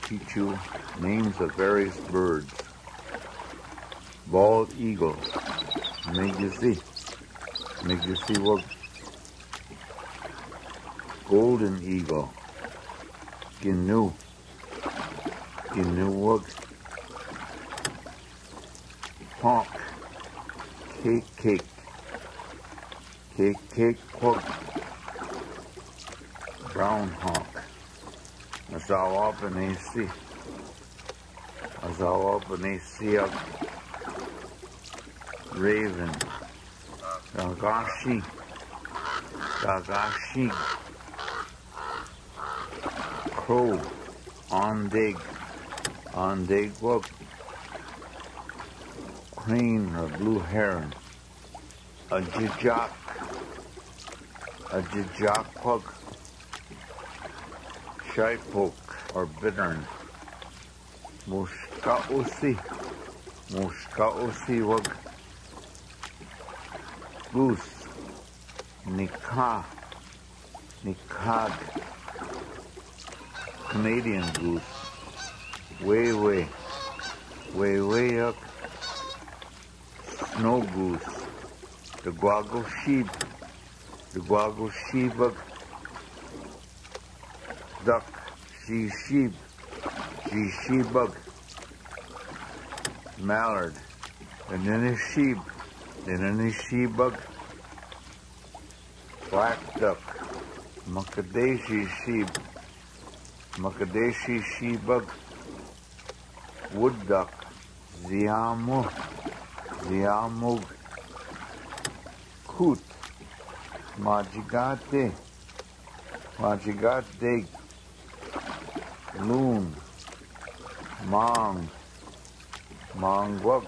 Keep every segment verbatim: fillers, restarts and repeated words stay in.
teach you names of various birds. Bald eagle, Megasi, Megasi wag. Golden eagle, Gnu, Gnu wag. Hawk, cake cake, cake cake wag. Brown hawk, Azawa Benesi, Azawa Benesi of raven, Dagashi, Dagashi, crow, Ondig, Ondig wag. Crane or blue heron, a jijak, a jijak wag. Shaipok or bittern, Mushkausi, Mushkausi wag. Goose, Nika, Nikag, Canadian goose, Way Way, Way Way up. Snow goose, the Guago sheep, the Guago sheep wag. Duck, she sheep, she sheep bug. Mallard, and then a sheep, and then a sheep bug. Black duck, Makadeshi sheep, Makadeshi sheep bug. Wood duck, Ziamu, Ziamug. Coot, Majigate, Majigate. Loon, Mong, Mongwug,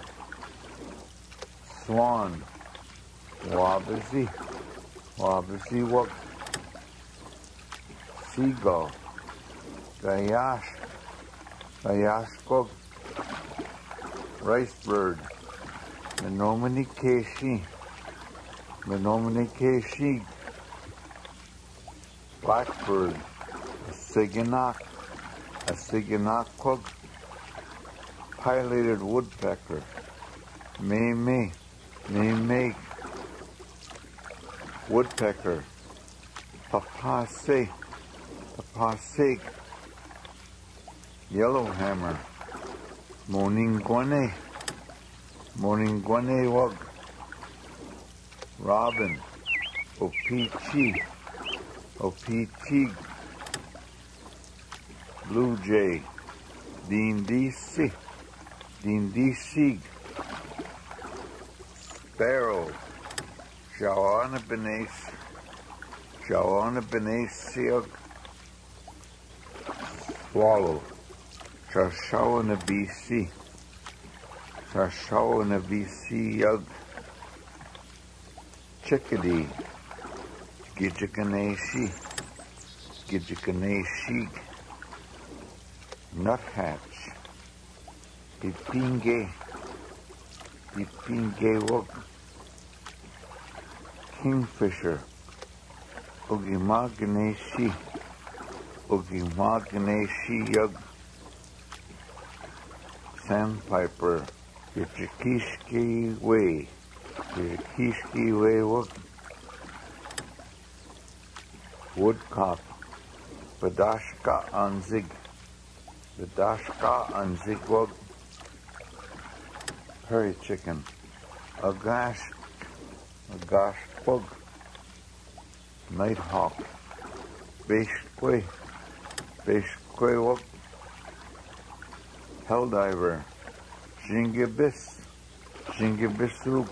Swan, Wabasi, Wabasi wug, Seagull, Gayash, Gayashkog, Rice bird, Menominee Keshi, Menominee Keshi, Blackbird, Siganak, a Siganakquag, pileated woodpecker, May May, May May, woodpecker, Papase, Papase, yellowhammer, Moninguane, Moninguane wug, robin, Opeechee, Opeechee, blue jay, Dindisi, Dindisi, sparrow, Shawana Benes, Shawana Benesiog, swallow, Shashawana B C, Shashawana B C yug, chickadee, Gijikaneshi, Gijikaneshi, nuthatch, Dipinge, Dipinge wug, kingfisher, Ogimaganeshi, Ogimaganeshi yug, sandpiper, Yichikishki way, Yichikishki way wug, woodcock, Badashka anzig, Badashka anzig wug, prairie chicken, Agash, Agash wug, nighthawk, Beshkwe, Beshkwe wug, helldiver, Jingibis, Jingibisu,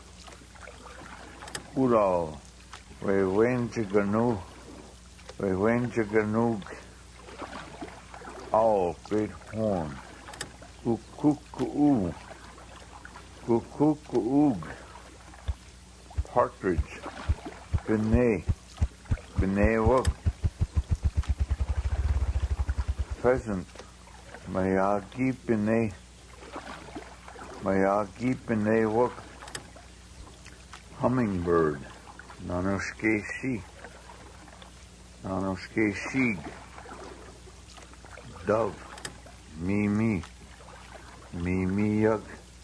Udal, Wewenjaganu, Wewenjaganog, owl, great horn, Ukukuu, Kukukuug, partridge, Bene, Bene wug, pheasant, Mayagi Bene, Mayagi Bene wug, hummingbird, Nanoshke shi, Nanoshke shig, dove, Mimi, Mimi yug.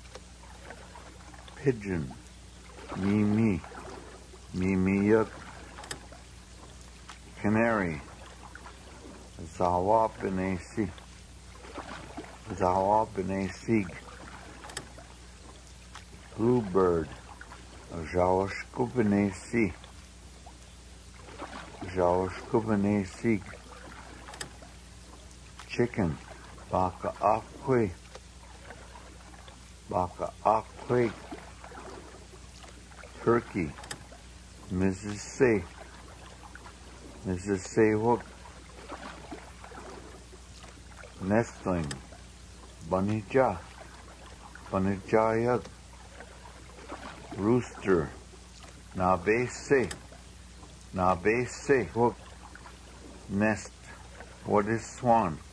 Pigeon, Mimi, Mimi yug. Canary, Zawa benesi, Zawa benesig. Bluebird, Jawashku benesi, Jawashku benesig. Chicken, Baka akwe, Baka akwe. Turkey, Missus Say, Missus Say hook. Nestling, Bunny-ja, Bunny-ja yug. Rooster, Na-be-se, Na-be-se hook. Nest, what is swan?